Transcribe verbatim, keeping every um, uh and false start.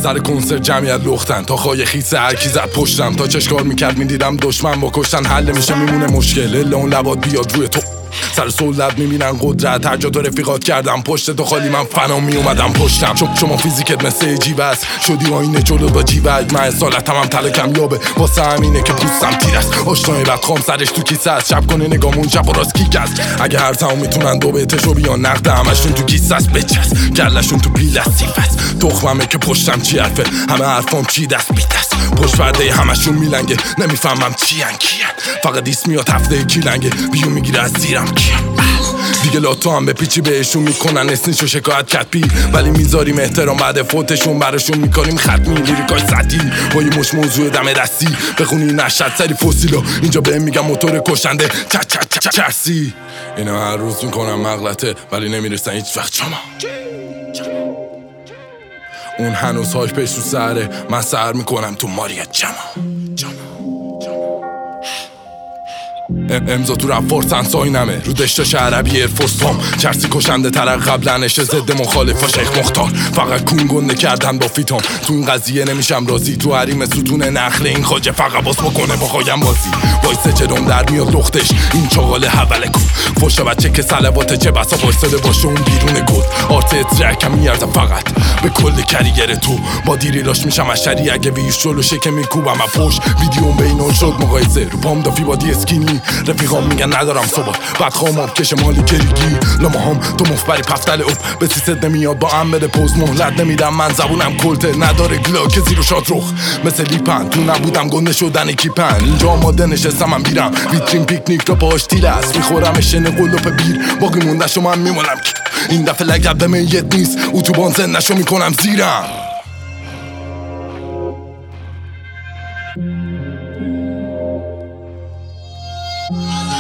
سر کنسرت جمعیت لختن تا خواهی خیسه هرکی زد پشتم تا چشکار میکرد میدیدم دشمن با کشتن حل میشه میمونه مشکل الا اون لبات بیاد روی تو سر سولت میبینن قدرت هر جا تو رفیقات کردم پشت تو خالی من فنا میومدم پشتم چون شما فیزیکت مثل جیب است شدی آینه جلو با جیبت من اصالتم هم تلکم یابه واسه همینه که پوستم تیر است آشنای بدخوام سرش تو کیسه است شب کنه نگامون شب و راست کیک است اگه هر تمام میتونن دو بهتشو بیان نقد همشون تو کیسه است بچست گلشون تو پیل است سیف است تخممه که پشتم چی حرفه همه حرفام چی دست بیت است پشت پرده همشون میلنگه نمیفهمم چی ان کیان فقط دیس میاد هفته کیلنگه بیو میگیره از زیرم کیم دیگه لاتو هم به پیچی بهشون میکنن اسنیش و شکایت کتبی ولی میذاریم احترام بعد فوتشون براشون میکنیم ختمی لیریکای سطحی با یه مش موضوع دم دستی بخونی نشد سری فسیلا اینجا بهم میگم موتور کشنده چت چت چت چرسی اینا هر روز میکنم مغلطه ولی نمیرسن هیچ وقت شما اون هنوز هاش پیش رو سره من سر میکنم تو ماریا جما امضا تو رفت سنساینمه رو دشتاش عربی ایرفورس پام چرسی کشنده تر قبلا نشه ضد مخالفا شیخ مختار فقط کون گنده کردن با فیتام تو این قضیه نمیشم راضی تو حریم ستون نخل این خاجه فقط باس بکنه با خوایم بازی وایسه جدوم در میاد لختش این چاقال حوله کن فوش بچه که سلواته چه بسا وایساده باشه اون بیرون گود آرت ترکم میارزه فقط به کل کریگر تو با دیری راش میشم اشری اگه ویش جلوشه که میکوبم پشت ویدیوم بینون شد مقایسه رو پام دافی با دی اسکینی رفیقام میگن ندارم صبح بعد خوام آب کش مالی کریگی لما هم تو مفبری پفتل اوب به سیست نمیاد با هم بده پوز مهلت نمیدم من زبونم کلته نداره گلا که زیرو شاد رخ مثل لیپن تو نبودم گنده شدن کیپن اینجا آماده نشستم من بیرم ویترین پیکنیک را باش تیر است میخورم شن قلوپ بیر باقی مونده شو من میمونم این دفعه لگت به میت نیست اتوبان زندشو میکنم زیرم Wow.